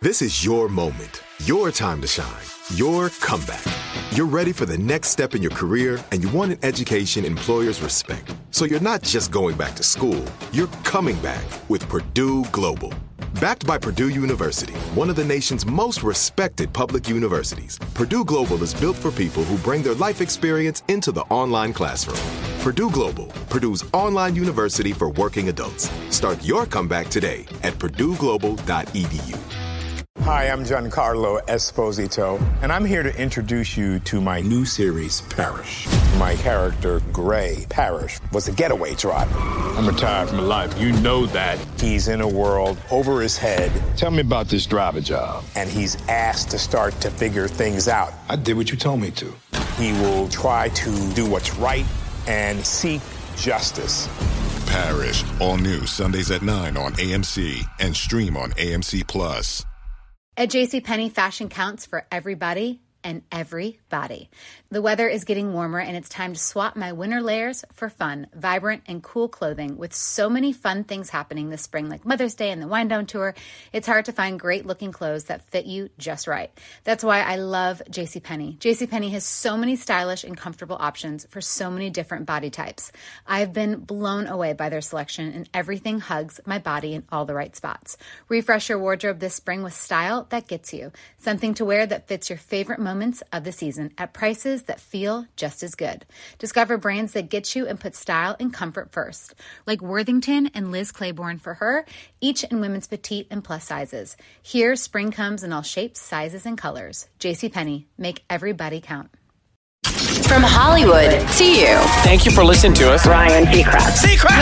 This is your moment, your time to shine, your comeback. You're ready for the next step in your career, and you want an education employers respect. So you're not just going back to school, you're coming back with Purdue Global. Backed by Purdue University, one of the nation's most respected public universities, Purdue Global is built for people who bring their life experience into the online classroom. Purdue Global, Purdue's online university for working adults. Start your comeback today at purdueglobal.edu. Hi, I'm Giancarlo Esposito, and I'm here to introduce you to my new series, Parrish. My character, Gray Parrish, was a getaway driver. I'm retired from life. You know that. He's in a world over his head. Tell me about this driver job. And he's asked to start to figure things out. I did what you told me to. He will try to do what's right and seek justice. Parrish, all new Sundays at 9 on AMC and stream on AMC Plus. At JCPenney, fashion counts for everybody and every body. The weather is getting warmer, and it's time to swap my winter layers for fun, vibrant, and cool clothing. With so many fun things happening this spring, like Mother's Day and the Wind Down Tour, it's hard to find great-looking clothes that fit you just right. That's why I love JCPenney. JCPenney has so many stylish and comfortable options for so many different body types. I've been blown away by their selection, and everything hugs my body in all the right spots. Refresh your wardrobe this spring with style that gets you. Something to wear that fits your favorite moments of the season at prices that feel just as good. Discover brands that get you and put style and comfort first, like Worthington and Liz Claiborne for her, each in women's petite and plus sizes. Here, spring comes in all shapes, sizes, and colors. JCPenney, make everybody count. From Hollywood to you. Thank you for listening to us. Ryan Seacrest.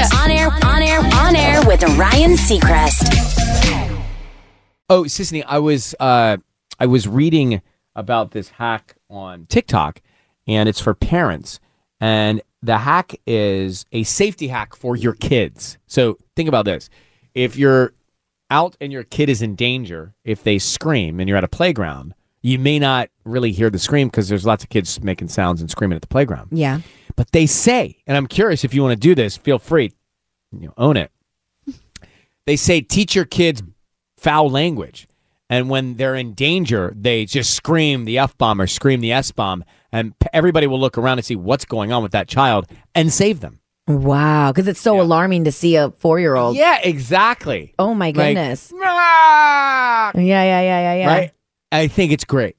On air with Ryan Seacrest. Oh, Sisney, I was reading about this hack on TikTok, and it's for parents. And the hack is a safety hack for your kids. So think about this. If you're out and your kid is in danger, if they scream and you're at a playground, you may not really hear the scream because there's lots of kids making sounds and screaming at the playground. Yeah. But they say, and I'm curious if you want to do this, feel free, own it. They say teach your kids foul language. And when they're in danger, they just scream the F-bomb or scream the S-bomb, and everybody will look around and see what's going on with that child and save them. Wow, because it's so alarming to see a 4-year-old. Yeah, exactly. Oh, my goodness. Like, ah! Yeah. Right? I think it's great.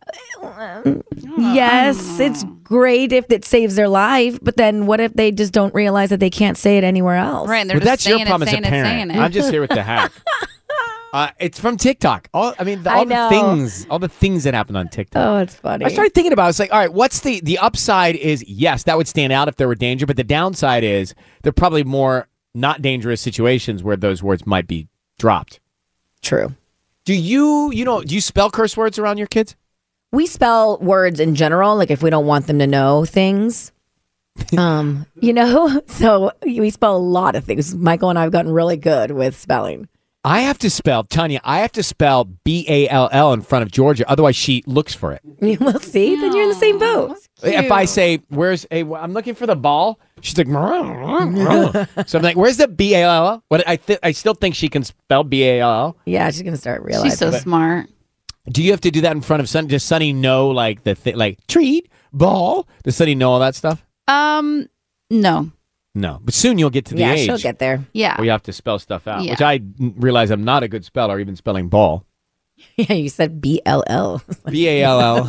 Yes, it's great if it saves their life, but then what if they just don't realize that they can't say it anywhere else? Right, and they're Well, just that's your saying problem it, as a parent. saying it. I'm just here with the hack. It's from TikTok. All the things that happen on TikTok. Oh, it's funny. I started thinking about it. It's like, all right, what's the upside is, yes, that would stand out if there were danger, but the downside is there are probably more not dangerous situations where those words might be dropped. True. Do you spell curse words around your kids? We spell words in general, like if we don't want them to know things. So we spell a lot of things. Michael and I have gotten really good with spelling. I have to spell Ball in front of Georgia. Otherwise, she looks for it. We'll see. Then you're in the same boat. If I say, I'm looking for the ball, she's like, so I'm like, where's the Ball? What I still think she can spell Ball. Yeah, she's going to start realizing. She's so smart. Do you have to do that in front of Sonny? Does Sonny know like treat, ball? Does Sonny know all that stuff? No. No, but soon you'll get to the age. Yeah, she'll get there. Yeah. Where you have to spell stuff out, Yeah. which I realize I'm not a good speller, even spelling ball. Yeah, you said BLL. BALL.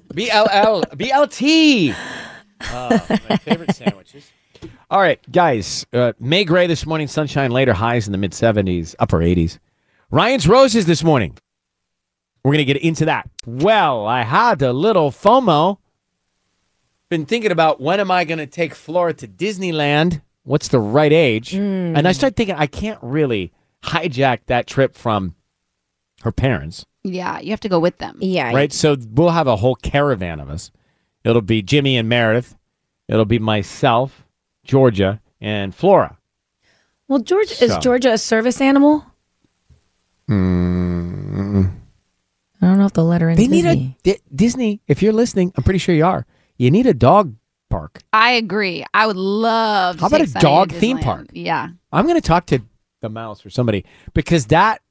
BLT. My favorite sandwiches. All right, guys. May gray this morning, sunshine later, highs in the mid-70s, upper 80s. Ryan's Roses this morning. We're going to get into that. Well, I had a little FOMO. Been thinking about when am I going to take Flora to Disneyland? What's the right age? And I started thinking I can't really hijack that trip from her parents. Yeah, you have to go with them. Yeah. Right? So we'll have a whole caravan of us. It'll be Jimmy and Meredith. It'll be myself, Georgia, and Flora. Well, is Georgia a service animal? I don't know if they'll let her in Disney. Disney, if you're listening, I'm pretty sure you are. You need a dog park. I agree. I would love to How about take a Sunny dog to theme Disneyland. park? Yeah. I'm going to talk to the mouse or somebody because that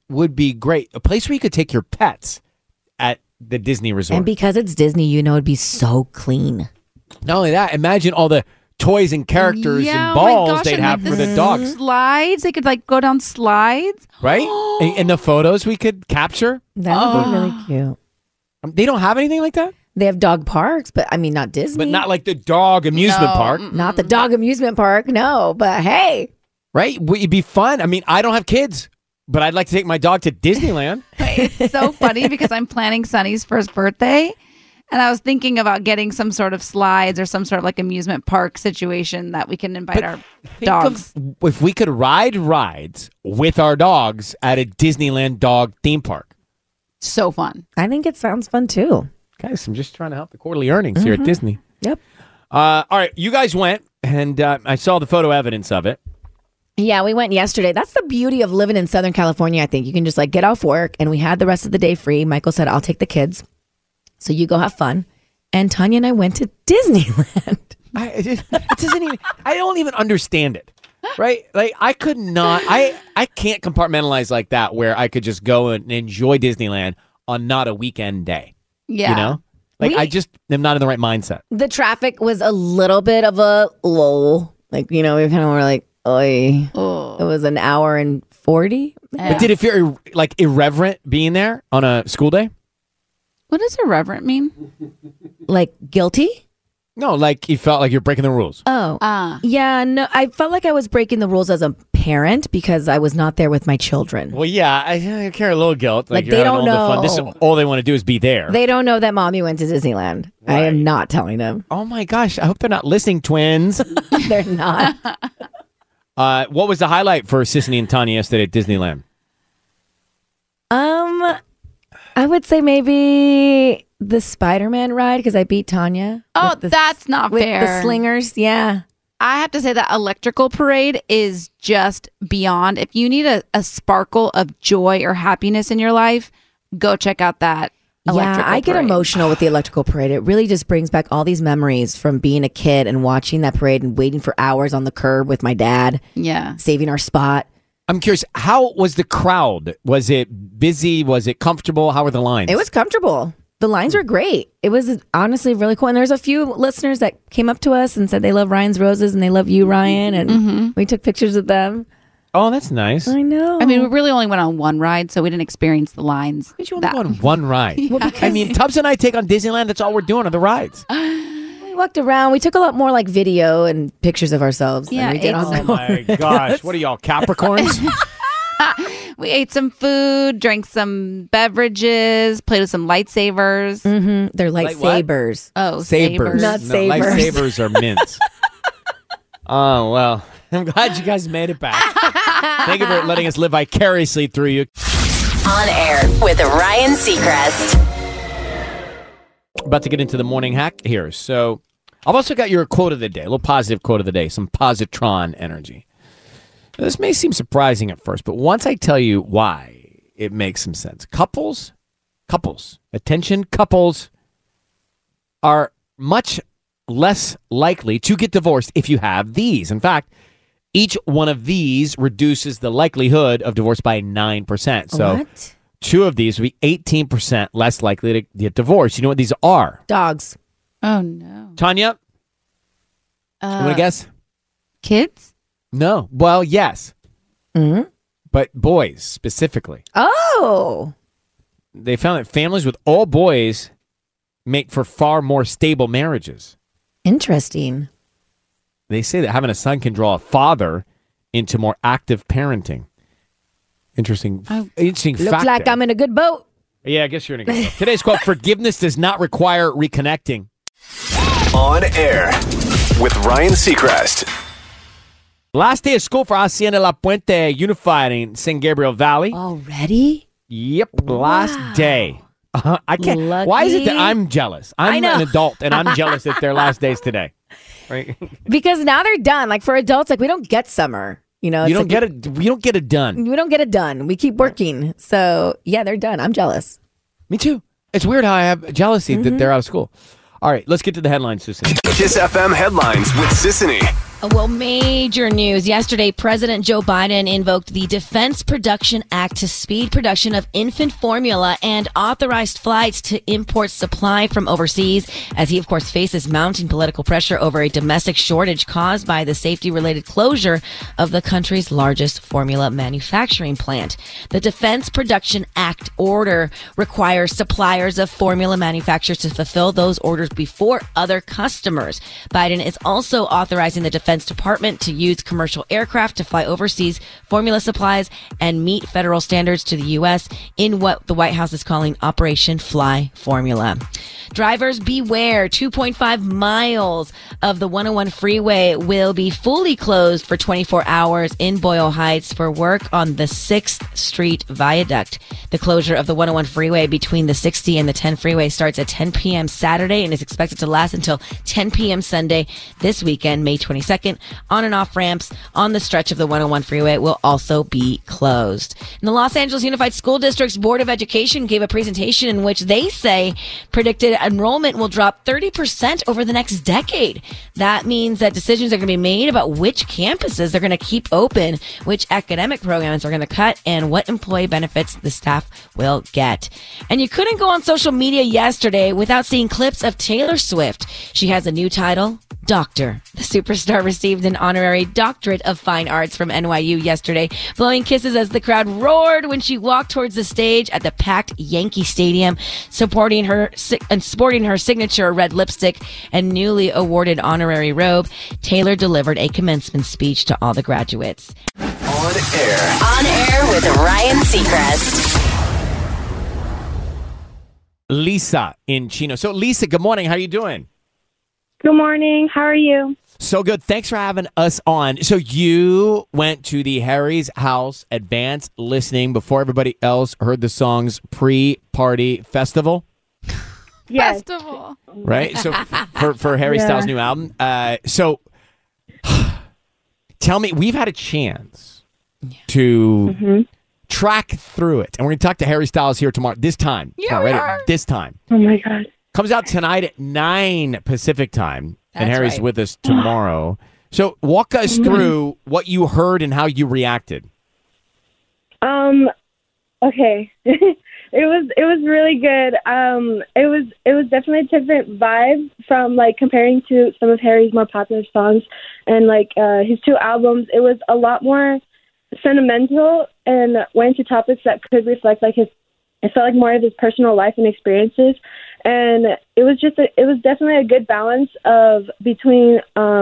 would be great. A place where you could take your pets at the Disney resort. And because it's Disney, it'd be so clean. Not only that, imagine all the toys and characters Yeah, and oh my balls gosh, they'd and have like for the dogs, Slides. They could go down slides. right? And the photos we could capture. That would be really cute. They don't have anything like that? They have dog parks, but I mean, not Disney. But not like the dog amusement park. Not the dog amusement park, no. But hey. Right? It'd be fun. I mean, I don't have kids, but I'd like to take my dog to Disneyland. It's so funny because I'm planning Sonny's first birthday. And I was thinking about getting some sort of slides or some sort of amusement park situation that we can invite our dogs. If we could ride rides with our dogs at a Disneyland dog theme park. So fun. I think it sounds fun too. Guys, I'm just trying to help the quarterly earnings here at Disney. Yep. All right, you guys went, and I saw the photo evidence of it. Yeah, we went yesterday. That's the beauty of living in Southern California, I think. You can just get off work, and we had the rest of the day free. Michael said, I'll take the kids. So you go have fun. And Tanya and I went to Disneyland. It doesn't even, I don't even understand it. Right? Like, I could not, I can't compartmentalize like that where I could just go and enjoy Disneyland on not a weekend day. Yeah. You know? Like, I just am not in the right mindset. The traffic was a little bit of a lull. We kind of were like, oy. It was an hour and 40. But did it feel irreverent being there on a school day? What does irreverent mean? Like guilty? No, like you felt like you're breaking the rules. Oh. Yeah, no, I felt like I was breaking the rules as a parent because I was not there with my children. Well, yeah, I carry a little guilt. Like you're they having don't all the fun. know. This is, all they want to do is be there. They don't know that mommy went to Disneyland. I am not telling them. Oh my gosh, I hope they're not listening, twins. They're not. What was the highlight for Sissany and Tanya yesterday at Disneyland? I would say maybe the Spider-Man ride because I beat Tanya. Oh, that's not with fair. the slingers, yeah. I have to say that electrical parade is just beyond. If you need a sparkle of joy or happiness in your life, go check out that electrical I get parade. emotional with the electrical parade. It really just brings back all these memories from being a kid and watching that parade and waiting for hours on the curb with my dad. Yeah. Saving our spot. I'm curious, how was the crowd? Was it busy? Was it comfortable? How were the lines? It was comfortable. The lines were great. It was honestly really cool. And there's a few listeners that came up to us and said they love Ryan's Roses and they love you, Ryan. And we took pictures of them. Oh, that's nice. I know. I mean, we really only went on one ride, so we didn't experience the lines. You only go on one ride. I mean, Tubbs and I take on Disneyland. That's all we're doing on the rides. We walked around. We took a lot more video and pictures of ourselves. Yeah, than we did on Oh my gosh. What are y'all, Capricorns? We ate some food, drank some beverages, played with some lightsabers. They're lightsabers. Oh, Sabers. Not No, sabers. lightsabers are mints. Oh, well. I'm glad you guys made it back. Thank you for letting us live vicariously through you. On air with Ryan Seacrest. About to get into the morning hack here. So I've also got your quote of the day, a little positive quote of the day, some positron energy. Now, this may seem surprising at first, but once I tell you why, it makes some sense. Couples, attention, couples are much less likely to get divorced if you have these. In fact, each one of these reduces the likelihood of divorce by 9%. So What? two of these would be 18% less likely to get divorced. You know what these are? Dogs. Oh, no. Tanya, you want to guess? Kids? No. Well, yes. Mm-hmm. But boys specifically. Oh. They found that families with all boys make for far more stable marriages. Interesting. They say that having a son can draw a father into more active parenting. Interesting Looks fact like there. I'm in a good boat. Yeah, I guess you're in a good boat. Today's quote, forgiveness does not require reconnecting. On air with Ryan Seacrest. Last day of school for Hacienda La Puente Unified in San Gabriel Valley. Already? Yep, last day. I can't. Why is it that Lucky. I'm jealous? I'm know. an adult and I'm jealous that their last days today. Right? Because now they're done. For adults, we don't get summer. You know, You don't get it. We don't get it done. We don't get it done. We keep working. So yeah, they're done. I'm jealous. Me too. It's weird how I have jealousy that they're out of school. All right, let's get to the headlines, Sissany. Kiss FM headlines with Sissany. Well, major news. Yesterday, President Joe Biden invoked the Defense Production Act to speed production of infant formula and authorized flights to import supply from overseas as he, of course, faces mounting political pressure over a domestic shortage caused by the safety-related closure of the country's largest formula manufacturing plant. The Defense Production Act order requires suppliers of formula manufacturers to fulfill those orders before other customers. Biden is also authorizing the Defense Department to use commercial aircraft to fly overseas formula supplies and meet federal standards to the U.S. in what the White House is calling Operation Fly Formula. Drivers beware. 2.5 miles of the 101 freeway will be fully closed for 24 hours in Boyle Heights for work on the 6th Street Viaduct. The closure of the 101 freeway between the 60 and the 10 freeway starts at 10 p.m. Saturday and is expected to last until 10 p.m. Sunday this weekend, May 22nd. On and off ramps on the stretch of the 101 freeway will also be closed. And the Los Angeles Unified School District's Board of Education gave a presentation in which they say predicted enrollment will drop 30% over the next decade. That means that decisions are going to be made about which campuses they're going to keep open, which academic programs are going to cut, and what employee benefits the staff will get. And you couldn't go on social media yesterday without seeing clips of Taylor Swift. She has a new title, Doctor. The superstar received an honorary doctorate of fine arts from NYU yesterday, blowing kisses as the crowd roared when she walked towards the stage at the packed Yankee Stadium, sporting her signature red lipstick and newly awarded honorary robe. Taylor delivered a commencement speech to all the graduates. On air. On air with Ryan Seacrest. Lisa in Chino. So, Lisa, good morning. How are you doing? Good morning. How are you? So good. Thanks for having us on. So you went to the Harry's House advanced listening before everybody else heard the song's pre-party festival? Yes. Festival. Right? So for Harry Styles' new album. So tell me, we've had a chance to track through it. And we're going to talk to Harry Styles here tomorrow. This time. Yeah, we are. This time. Oh, my God. Comes out tonight at 9 Pacific time. And That's Harry's right. with us tomorrow. So walk us through what you heard and how you reacted. Okay. it was really good. It was definitely a different vibe from like comparing to some of Harry's more popular songs and like his two albums. It was a lot more sentimental and went into topics that could reflect like it felt like more of his personal life and experiences. And it was definitely a good balance of between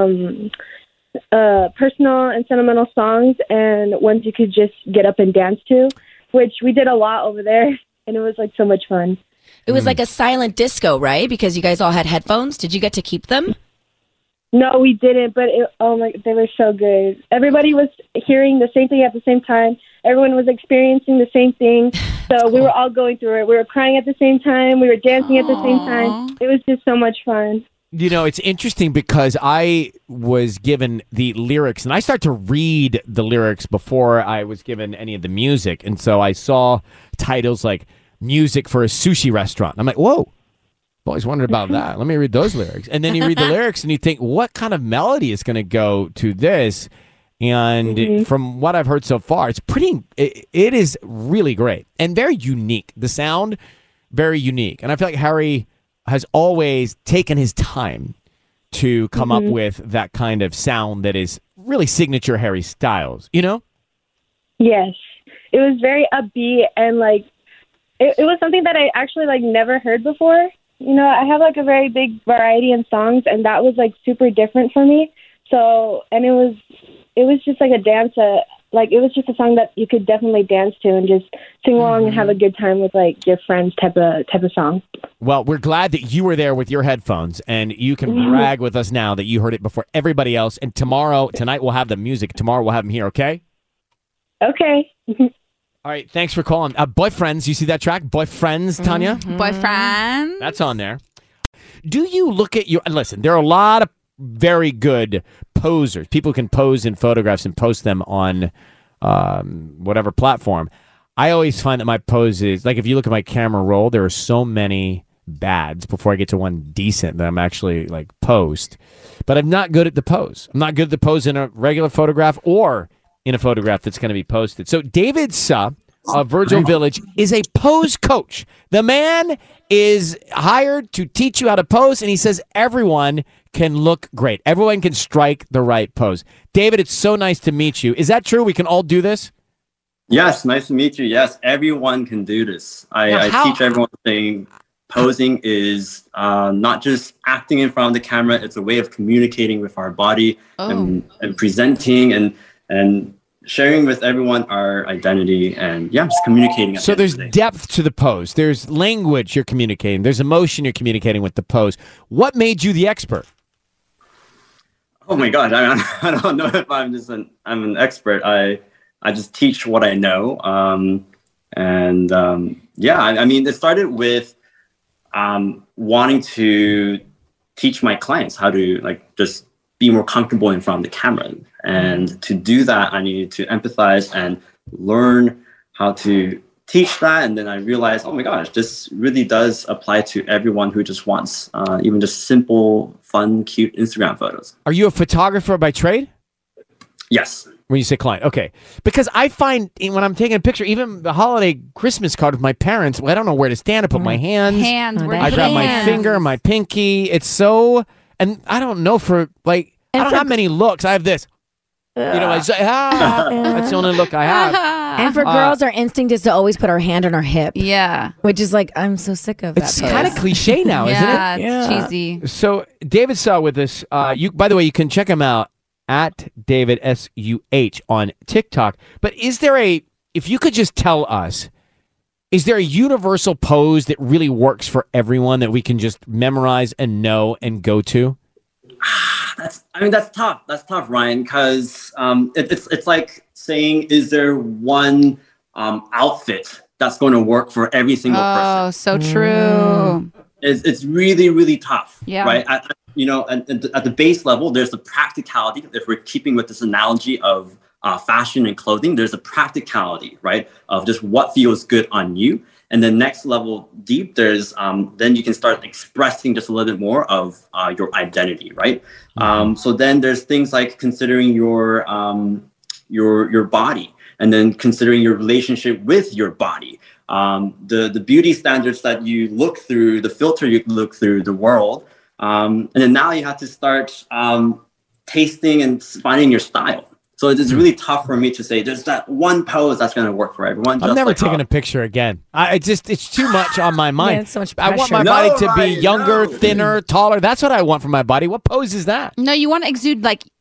personal and sentimental songs and ones you could just get up and dance to, which we did a lot over there, and it was like so much fun. It was like a silent disco, right? Because you guys all had headphones. Did you get to keep them? No, we didn't, but they were so good. Everybody was hearing the same thing at the same time. Everyone was experiencing the same thing. So we were all going through it. We were crying at the same time. We were dancing at the same time. It was just so much fun. You know, it's interesting because I was given the lyrics, and I started to read the lyrics before I was given any of the music. And so I saw titles like Music for a Sushi Restaurant. I'm like, whoa. I've always wondered about that. Let me read those lyrics. And then you read the lyrics and you think, what kind of melody is going to go to this? And from what I've heard so far, it is really great and very unique. The sound, very unique. And I feel like Harry has always taken his time to come up with that kind of sound that is really signature Harry Styles, you know? Yes. It was very upbeat and like, it was something that I actually like never heard before. You know, I have like a very big variety in songs, and that was like super different for me. So, and it was just like a dance, like it was just a song that you could definitely dance to and just sing along and have a good time with like your friends type of song. Well, we're glad that you were there with your headphones, and you can brag with us now that you heard it before everybody else. And tonight we'll have the music. Tomorrow we'll have them here, okay? Okay. All right, thanks for calling. Boyfriends, you see that track? Boyfriends, Tanya? Boyfriend. That's on there. Do you look at listen, there are a lot of very good posers. People can pose in photographs and post them on whatever platform. I always find that my poses, like if you look at my camera roll, there are so many bads before I get to one decent that I'm actually like post. But I'm not good at the pose. I'm not good at the pose in a regular photograph or in a photograph that's going to be posted. So David Suh of Virgil Village is a pose coach. The man is hired to teach you how to pose, and he says everyone can look great. Everyone can strike the right pose. David, it's so nice to meet you. Is that true? We can all do this? Yes, nice to meet you. Yes, everyone can do this. I teach everyone saying posing is not just acting in front of the camera. It's a way of communicating with our body and presenting and sharing with everyone our identity and just communicating. So there's depth to the pose. There's language you're communicating. There's emotion you're communicating with the pose. What made you the expert? Oh my God, I don't know if I'm an expert. I just teach what I know. I mean, it started with wanting to teach my clients how to just be more comfortable in front of the camera. And to do that, I needed to empathize and learn how to teach that. And then I realized, oh my gosh, this really does apply to everyone who just wants even just simple, fun, cute Instagram photos. Are you a photographer by trade? Yes. When you say client, okay. Because I find when I'm taking a picture, even the holiday Christmas card with my parents, I don't know where to stand. I put my hands. I grab my finger, my pinky. It's so, and I don't know I don't have many looks. I have this. That's the only look I have. And for girls, our instinct is to always put our hand on our hip. Yeah. Which is I'm so sick of that. It's kind of cliche now, isn't it? Yeah, it's cheesy. So David Suh with us. By the way, you can check him out at David SUH on TikTok. But if you could just tell us, is there a universal pose that really works for everyone that we can just memorize and know and go to? That's tough. That's tough, Ryan, because it's like saying, is there one outfit that's going to work for every single person? Oh, so true. It's really, really tough. Yeah. Right. At the base level, there's the practicality. If we're keeping with this analogy of fashion and clothing, there's a practicality, right, of just what feels good on you. And then next level deep, there's then you can start expressing just a little bit more of your identity, right? So then there's things like considering your body, and then considering your relationship with your body, the beauty standards that you look through, the filter you look through the world, and then now you have to start tasting and finding your style. So it's really tough for me to say there's that one pose that's going to work for everyone. I'm never taking a picture again. It's too much on my mind. Yeah, it's so much pressure. I want my body to be younger, thinner, taller. That's what I want from my body. What pose is that? No, you want to exude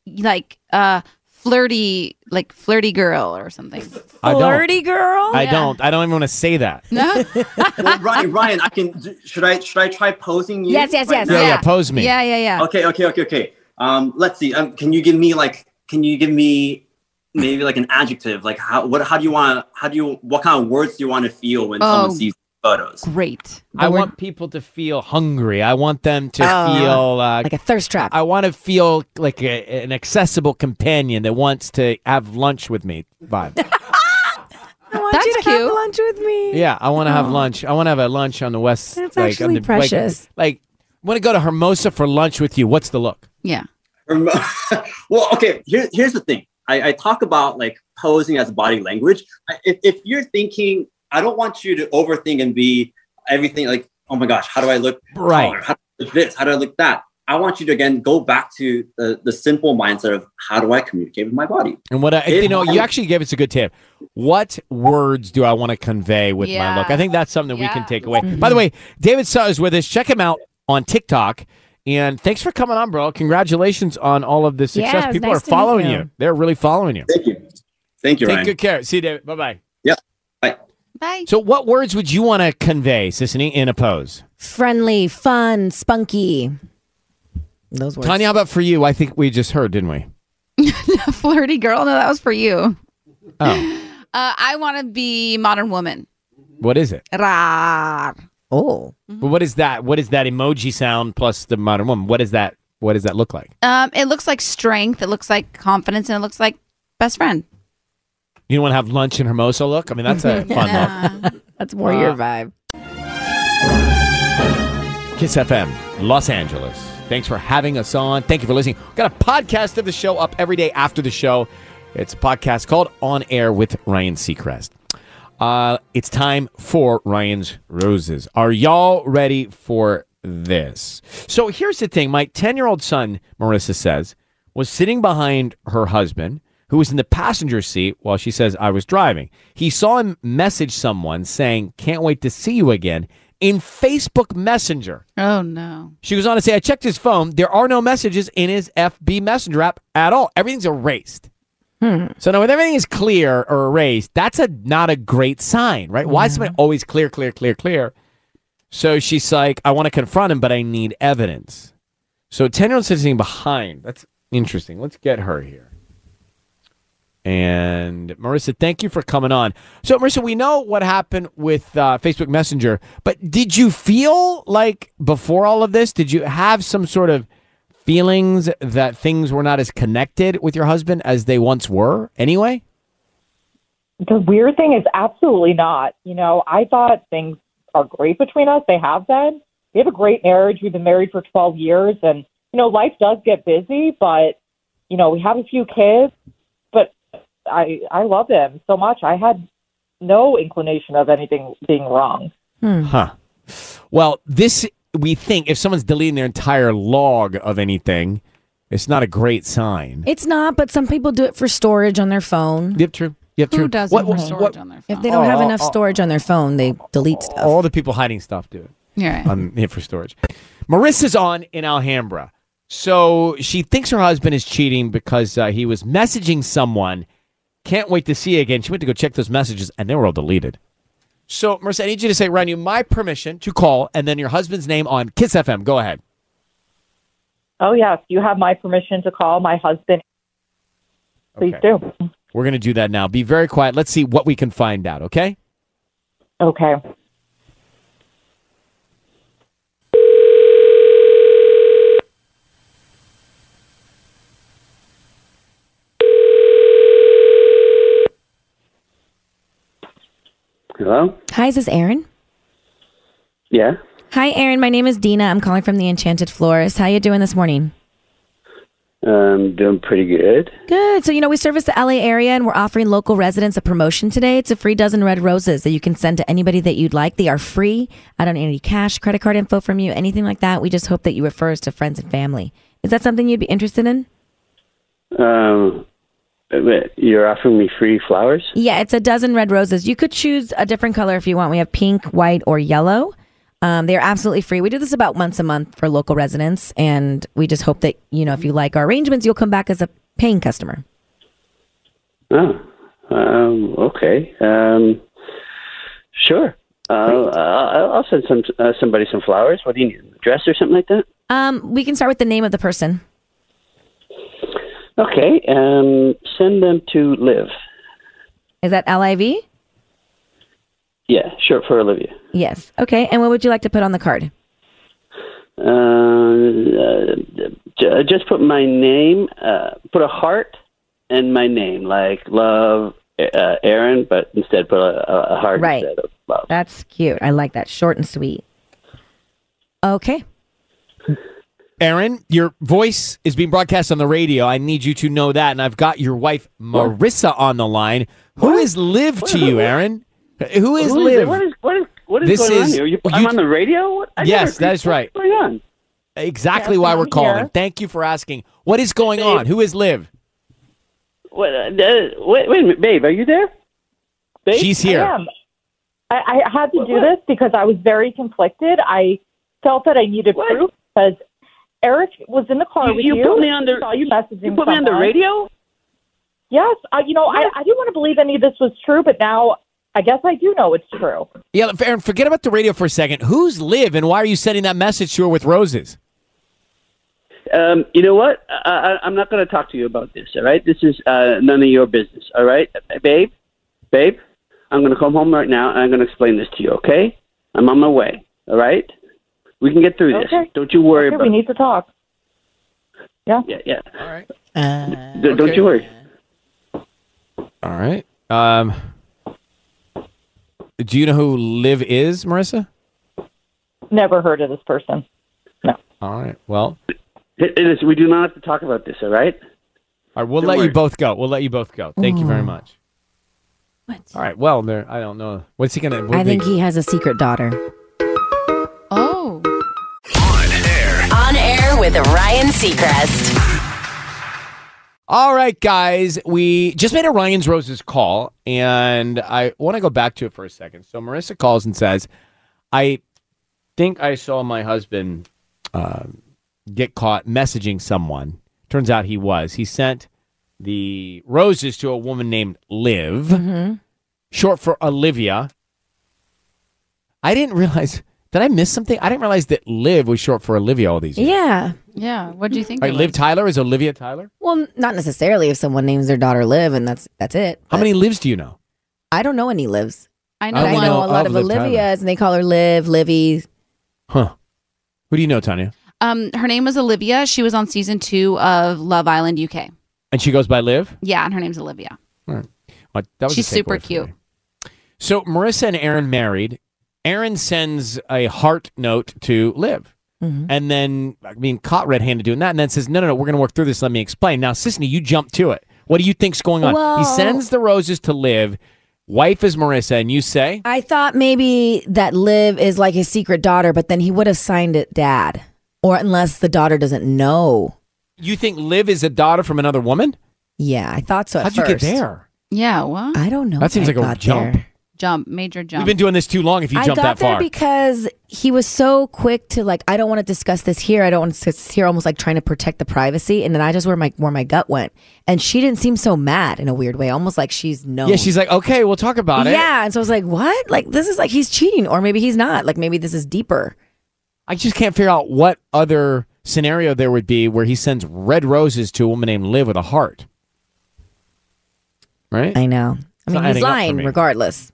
flirty girl or something. Flirty girl? I don't even want to say that. No. Well, Ryan, should I try posing you? Yes. Yeah, pose me. Yeah. Okay. Let's see. Can you give me maybe like an adjective? Like what kind of words do you want to feel when someone sees photos? Great. I want people to feel hungry. I want them to feel like a thirst trap. I want to feel like an accessible companion that wants to have lunch with me. Vibe. I want you to have lunch with me. Yeah, I want to have lunch. I want to have a lunch on the west. That's actually precious. Want to go to Hermosa for lunch with you. What's the look? Yeah. Well, okay. Here's the thing. I talk about posing as body language. If you're thinking, I don't want you to overthink and be everything like, oh my gosh, how do I look? Right. Taller? How do I look this? How do I look that? I want you to again go back to the simple mindset of how do I communicate with my body? And you actually gave us a good tip. What words do I want to convey with my look? I think that's something that we can take away. Mm-hmm. By the way, David Suh is with us. Check him out on TikTok. And thanks for coming on, bro. Congratulations on all of the success. Yeah, People nice are following you. They're really following you. Thank you, Take Ryan. good care. See you, David. Bye-bye. Yeah. Bye. Bye. So what words would you want to convey, Sissany, in a pose? Friendly, fun, spunky. Those words. Tanya, how about for you? I think we just heard, didn't we? Flirty girl? No, that was for you. Oh. I want to be modern woman. What is it? Rar. Oh. Well, what is that? What is that emoji sound plus the modern woman? What does that look like? It looks like strength. It looks like confidence, and it looks like best friend. You don't want to have lunch in Hermosa look? I mean, that's a fun look. That's more your vibe. Kiss FM, Los Angeles. Thanks for having us on. Thank you for listening. We've got a podcast of the show up every day after the show. It's a podcast called On Air with Ryan Seacrest. It's time for Ryan's Roses. Are y'all ready for this? So here's the thing. My 10-year-old son, Marissa says, was sitting behind her husband, who was in the passenger seat while she says I was driving. He saw him message someone saying, "Can't wait to see you again," in Facebook Messenger. Oh, no. She goes on to say, I checked his phone. There are no messages in his FB Messenger app at all. Everything's erased. So now when everything is clear or erased, that's not a great sign, right? Why is somebody always clear? So she's like, I want to confront him, but I need evidence. So 10-year-old sitting behind. That's interesting. Let's get her here. And Marissa, thank you for coming on. So Marissa, we know what happened with Facebook Messenger, but did you feel like before all of this, did you have some sort of feelings that things were not as connected with your husband as they once were anyway? The weird thing is absolutely not. You know, I thought things are great between us. They have been. We have a great marriage. We've been married for 12 years. And, you know, life does get busy, but, you know, we have a few kids. But I love him so much. I had no inclination of anything being wrong. Well, this... we think if someone's deleting their entire log of anything, it's not a great sign. It's not, but some people do it for storage on their phone. Yep, true. Who does it for storage on their phone? If they don't have enough storage on their phone, they delete stuff. All the people hiding stuff do it. Yeah. For storage. Marissa's on in Alhambra. So she thinks her husband is cheating because he was messaging someone. Can't wait to see you again. She went to go check those messages, and they were all deleted. So, Marissa, I need you to say, Ryan, you my permission to call, and then your husband's name on Kiss FM. Go ahead. Oh, yes. You have my permission to call my husband. Please do. We're going to do that now. Be very quiet. Let's see what we can find out, okay? Okay. Hello? Hi, is this Aaron? Yeah. Hi, Aaron. My name is Dina. I'm calling from the Enchanted Florist. How you doing this morning? Doing pretty good. Good. So, you know, we service the LA area, and we're offering local residents a promotion today. It's a free dozen red roses that you can send to anybody that you'd like. They are free. I don't need any cash, credit card info from you, anything like that. We just hope that you refer us to friends and family. Is that something you'd be interested in? You're offering me free flowers? Yeah, it's a dozen red roses. You could choose a different color if you want. We have pink, white, or yellow. They're absolutely free. We do this about once a month for local residents, and we just hope that, you know, if you like our arrangements, you'll come back as a paying customer. Oh, okay. Sure. I'll send somebody some flowers. What do you need? An address or something like that? We can start with the name of the person. Okay. Send them to Liv. Is that Liv? Yeah, short for Olivia. Yes. Okay. And what would you like to put on the card? Just put my name, put a heart and my name, like love Aaron, but instead put a heart instead of love. That's cute. I like that. Short and sweet. Okay. Aaron, your voice is being broadcast on the radio. I need you to know that. And I've got your wife, Marissa, on the Who What? is Liv to you, Aaron? Who is Liv? What is going on here? I'm on the radio? Yes, that is right. What's going on? Exactly Yes, why I'm we're calling. here. Thank you for asking. What is going on? Who is Liv? Wait a minute, babe, are you there? Babe? She's here. I am. I had to do this because I was very conflicted. I felt that I needed proof because Eric was in the car with you. Put me on the, saw you messaging you put me on the someone. radio? Yes. I didn't want to believe any of this was true, but now I guess I do know it's true. Yeah, Aaron, forget about the radio for a second. Who's Liv, and why are you sending that message to her with roses? You know what? I'm not going to talk to you about this, all right? This is none of your business, all right? Babe, I'm going to come home right now, and I'm going to explain this to you, okay? I'm on my way, all right? We can get through this. Don't you worry about it. We need to talk. Yeah. Yeah. All right. Don't you worry. All right. Do you know who Liv is, Marissa? Never heard of this person. No. All right. Well, We do not have to talk about this, all right? all right. We'll Don't let worry. you both go. We'll let you both go. Thank you very much. What? All right. Well, there. I don't know. What's he gonna? I think he has a secret daughter. Oh. On air with Ryan Seacrest. All right, guys. We just made a Ryan's Roses call, and I want to go back to it for a second. So Marissa calls and says, "I think I saw my husband get caught messaging someone. Turns out he was. He sent the roses to a woman named Liv, short for Olivia. I didn't realize. Did I miss something? I didn't realize that Liv was short for Olivia all these years. Yeah. Yeah. What do you think? All right, it Liv was? Tyler is Olivia Tyler? Well, not necessarily if someone names their daughter Liv and that's it. How many Livs do you know? I don't know any Livs. I But I know a lot of Liv Tyler. Olivias and they call her Liv, Livy. Huh. Who do you know, Tanya? Her name was Olivia. She was on season 2 of Love Island UK. And she goes by Liv? Yeah, and her name's Olivia. All right. Well, that was a She's super takeaway for cute. me. So Marissa and Aaron married. Aaron sends a heart note to Liv. And then, caught red-handed doing that, and then says, no, we're going to work through this. Let me explain. Now, Sisney, you jump to it. What do you think's going on? Well- He sends the roses to Liv. Wife is Marissa, and you say? I thought maybe that Liv is like his secret daughter, but then he would have signed it dad. Or unless the daughter doesn't know. You think Liv is a daughter from another woman? Yeah, I thought so at How'd you get first. there? Yeah, what? I don't know. That if seems I like a got jump. there. Major jump. We've been doing this too long if you I jump got that there far. because he was so quick to I don't want to discuss this here. I don't want to discuss this here. Almost like trying to protect the privacy. And then I just where my gut went. And she didn't seem so mad in a weird way. Almost like she's known. Yeah, she's like, okay, we'll talk about it. Yeah. And so I was like, what? Like, this is like he's cheating. Or maybe he's not. Like, maybe this is deeper. I just can't figure out what other scenario there would be where he sends red roses to a woman named Liv with a heart. Right? I know. I It's not mean, he's adding up for lying me. regardless.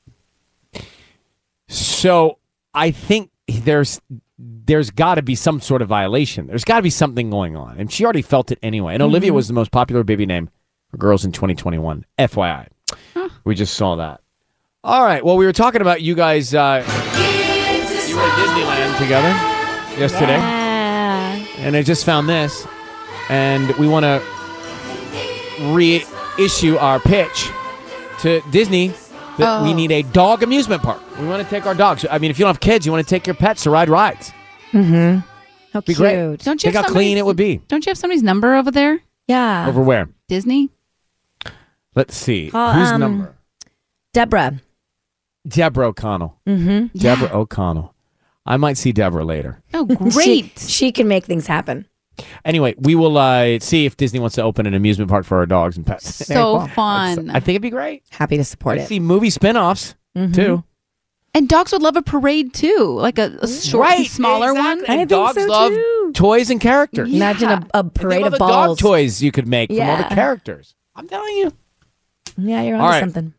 So I think there's got to be some sort of violation. There's got to be something going on. And she already felt it anyway. And Olivia was the most popular baby name for girls in 2021. FYI. We just saw that. All right. Well, we were talking about you guys. You were at Disneyland together yesterday. And I just found this. And we want to reissue our pitch to Disney that we need a dog amusement park. We want to take our dogs. I mean, if you don't have kids, you want to take your pets to ride rides. Mm-hmm. How Be cute. great. Don't you Think have how clean somebody's- it would be. Don't you have somebody's number over there? Yeah. Over where? Disney? Let's see. Call, Whose number? Deborah. Deborah O'Connell. Mm-hmm. Deborah O'Connell. I might see Deborah later. Oh, great. She can make things happen. Anyway, we will see if Disney wants to open an amusement park for our dogs and pets. So fun. I think it'd be great. Happy to support I it. see movie spinoffs too. And dogs would love a parade too, like a short, smaller one. And dogs love toys and characters. Imagine a Think parade of of the dog balls. toys you could make from all the Yeah. characters. I'm telling you. Yeah, you're All onto right. something.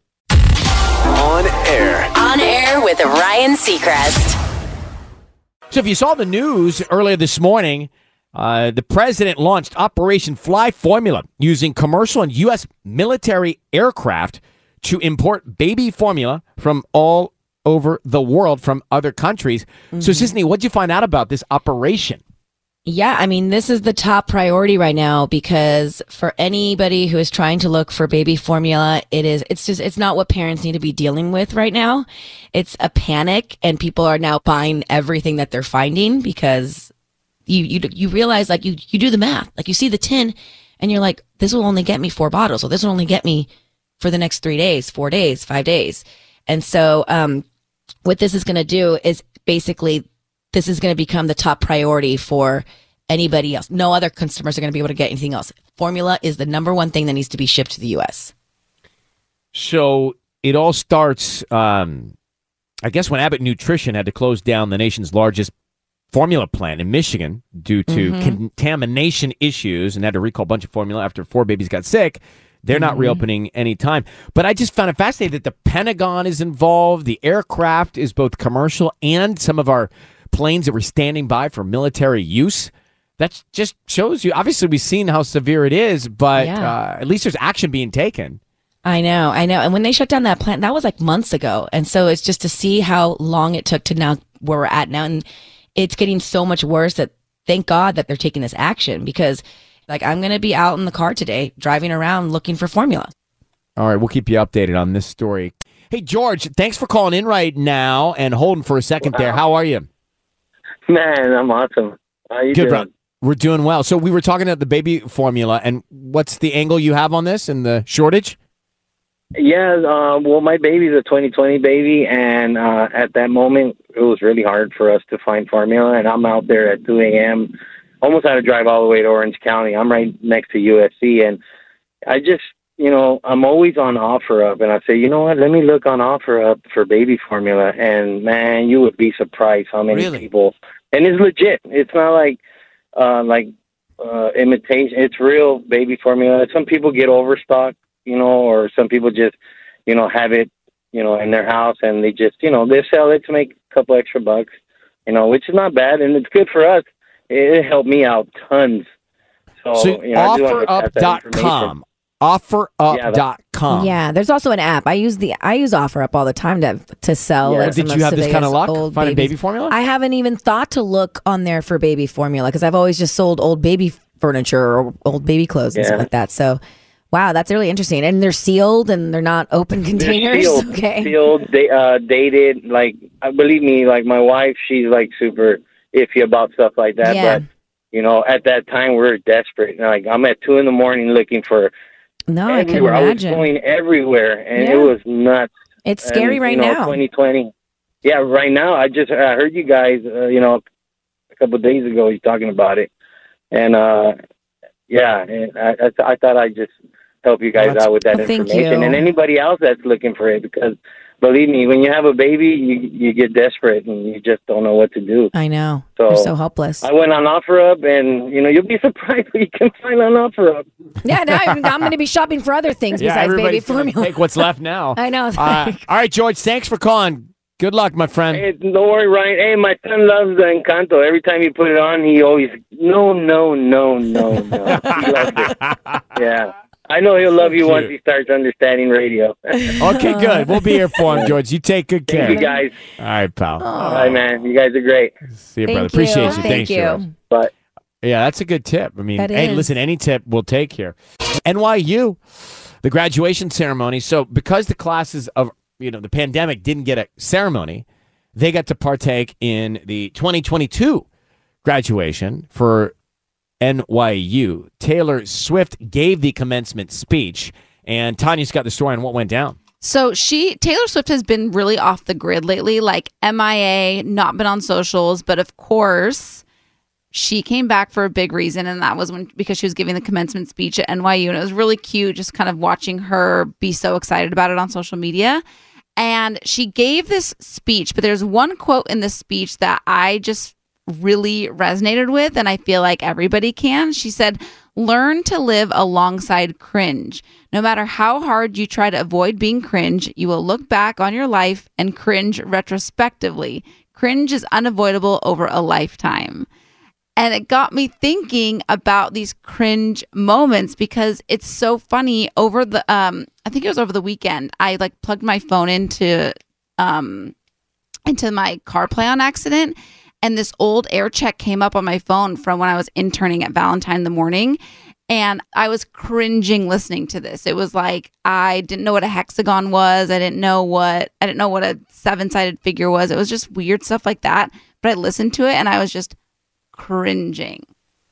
On air. On air with Ryan Seacrest. So if you saw the news earlier this morning, the president launched Operation Fly Formula using commercial and U.S. military aircraft to import baby formula from all over the world from other countries. So, Sisney, what did you find out about this operation? Yeah, I mean, this is the top priority right now because for anybody who is trying to look for baby formula, it's not what parents need to be dealing with right now. It's a panic and people are now buying everything that they're finding because you realize like you do the math, like you see the tin and you're like, this will only get me 4 bottles. Or this will only get me for the next 3 days, 4 days, 5 days. And so, what this is going to do is basically this is going to become the top priority for anybody else. No other customers are going to be able to get anything else. Formula is the number one thing that needs to be shipped to the U.S. So it all starts, I guess, when Abbott Nutrition had to close down the nation's largest formula plant in Michigan due to contamination issues and had to recall a bunch of formula after 4 babies got sick. They're not reopening anytime. But I just found it fascinating that the Pentagon is involved. The aircraft is both commercial and some of our planes that were standing by for military use. That just shows you. Obviously, we've seen how severe it is, but at least there's action being taken. I know. And when they shut down that plant, that was like months ago. And so it's just to see how long it took to now where we're at now. And it's getting so much worse that thank God that they're taking this action, because like I'm going to be out in the car today driving around looking for formula. All right, we'll keep you updated on this story. Hey, George, thanks for calling in right now and holding for a second there. How are you? Man, I'm awesome. How you Good, doing? bro. We're doing well. So we were talking about the baby formula, and what's the angle you have on this and the shortage? Yeah, well, my baby's a 2020 baby, and at that moment, it was really hard for us to find formula, and I'm out there at 2 a.m., almost had to drive all the way to Orange County. I'm right next to USC, and I just, I'm always on OfferUp, and I say, you know what, let me look on OfferUp for baby formula, and man, you would be surprised how many people, and it's legit. It's not like imitation. It's real baby formula. Some people get overstocked, or some people just, have it, in their house, and they just, they sell it to make a couple extra bucks, which is not bad, and it's good for us. It helped me out tons. So OfferUp.com. OfferUp.com. Yeah, there's also an app. I use OfferUp all the time to sell. Yeah. Like, Did you have this kind of luck finding baby formula? I haven't even thought to look on there for baby formula because I've always just sold old baby furniture or old baby clothes and stuff like that. So, wow, that's really interesting. And they're sealed and they're not open containers. Sealed, okay. Sealed, dated. Like, believe me, like my wife, she's like super iffy about stuff like that. Yeah. But at that time we were desperate. Like I'm at 2 a.m. looking for. No, I can everywhere. imagine. I was going everywhere, and it was nuts. It's scary right now. 2020. Yeah, right now. I heard you guys, a couple of days ago, he's talking about it. And, and I thought I'd just help you guys out with that information. And anybody else that's looking for it, because believe me, when you have a baby, you get desperate and you just don't know what to do. I know. So you're so helpless. I went on OfferUp, and you'll be surprised what you can find on OfferUp. Yeah, now I'm going to be shopping for other things besides baby formula. Take what's left now. I know. All right, George, thanks for calling. Good luck, my friend. Hey, don't worry, Ryan. Hey, my son loves the Encanto. Every time you put it on, he always, no. He loves it. Yeah. I know he'll love you once he starts understanding radio. Okay, good. We'll be here for him, George. You take good care. Thank you, guys. All right, pal. All right, man. You guys are great. See you, brother. Appreciate you. Thanks, George. Bye. Yeah, that's a good tip. I mean, That hey, is. listen, any tip we'll take here. NYU, the graduation ceremony. So because the classes of, the pandemic didn't get a ceremony, they got to partake in the 2022 graduation for NYU. Taylor Swift gave the commencement speech, and Tanya's got the story on what went down. So Taylor Swift has been really off the grid lately, like MIA, not been on socials, but of course she came back for a big reason, and that was because she was giving the commencement speech at NYU, and it was really cute just kind of watching her be so excited about it on social media. And she gave this speech, but there's one quote in the speech that I just really resonated with, and I feel like everybody can. She said, "Learn to live alongside cringe. No matter how hard you try to avoid being cringe, you will look back on your life and cringe retrospectively. Cringe is unavoidable over a lifetime." And it got me thinking about these cringe moments because it's so funny. Over the I think it was over the weekend, I plugged my phone into my CarPlay on accident, and this old air check came up on my phone from when I was interning at Valentine in the morning. And I was cringing listening to this. It was like, I didn't know what a hexagon was. I didn't know what a 7-sided figure was. It was just weird stuff like that. But I listened to it and I was just cringing.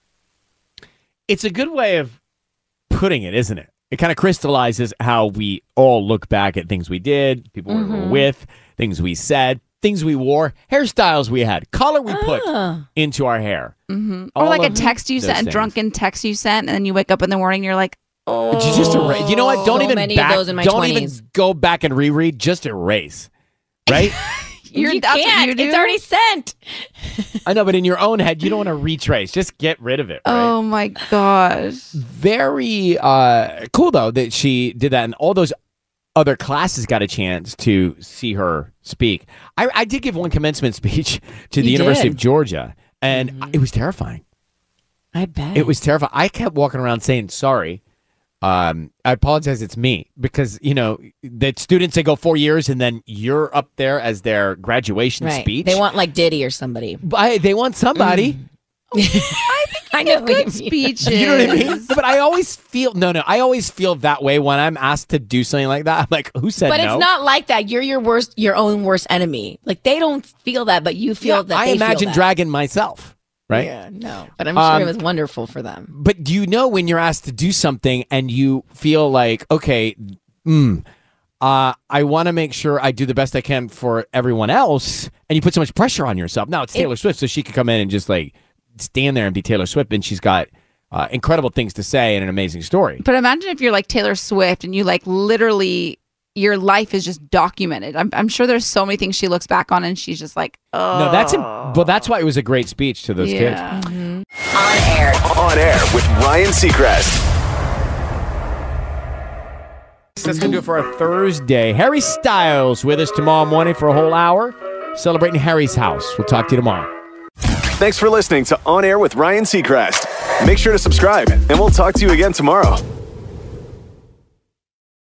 It's a good way of putting it, isn't it? It kind of crystallizes how we all look back at things we did, people we were with, things we said, things we wore, hairstyles we had, color we put into our hair. Mm-hmm. Or like a text you sent, a drunken text you sent, and then you wake up in the morning and you're like, oh. Did you just erase? You know what? Don't So even many of those in my don't 20s. even go back and reread. Just erase, right? You that's what can't. you do? It's already sent. I know, but in your own head, you don't want to retrace. Just get rid of it. Right? Oh my gosh. Very cool though that she did that, and all those other classes got a chance to see her speak. I did give one commencement speech to the University of Georgia, and it was terrifying. I bet. It was terrifying. I kept walking around saying sorry I apologize. It's me because, the students, they go 4 years and then you're up there as their graduation speech. They want like Diddy or somebody. They want somebody. I know good speeches. You know what I mean? But I always feel I always feel that way when I'm asked to do something like that. I'm like, who said but no? But it's not like that. You're your own worst enemy. Like they don't feel that, but you feel that. I they imagine feel that. dragging myself, right? Yeah, no. But I'm sure it was wonderful for them. But do you know when you're asked to do something and you feel like, okay, I want to make sure I do the best I can for everyone else, and you put so much pressure on yourself. Now it's Taylor Swift, so she could come in and just like stand there and be Taylor Swift, and she's got incredible things to say and an amazing story. But imagine if you're like Taylor Swift and you like literally your life is just documented. I'm sure there's so many things she looks back on and she's just like, oh. No, that's why it was a great speech to those kids. On air with Ryan Seacrest. That's going to do it for our Thursday. Harry Styles with us tomorrow morning for a whole hour, celebrating Harry's house. We'll talk to you tomorrow. Thanks for listening to On Air with Ryan Seacrest. Make sure to subscribe, and we'll talk to you again tomorrow.